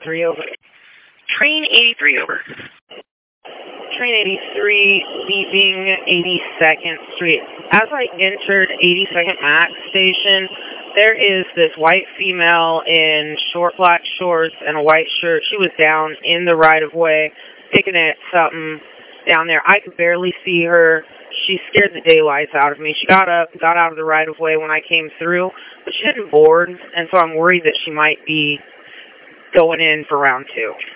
3 over. Train 83 over. Train 83, leaving 82nd Street. As I entered 82nd Max Station, there is this white female in short black shorts and a white shirt. She was down in the right-of-way, picking at something down there. I could barely see her. She scared the daylights out of me. She got up, got out of the right-of-way when I came through, but she didn't board, and so I'm worried that she might be going in for round 2.